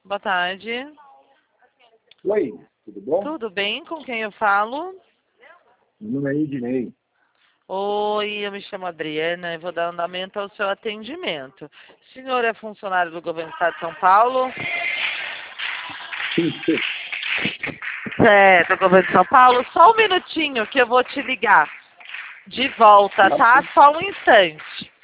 Boa tarde. Oi, tudo bom? Tudo bem? Com quem eu falo? Meu nome é Ednei. Oi, eu me chamo Adriana e vou dar andamento ao seu atendimento. O senhor é funcionário do governo do estado de São Paulo? Sim, sim. Do governo de São Paulo. Só um minutinho que eu vou te ligar de volta, tá? Só um instante.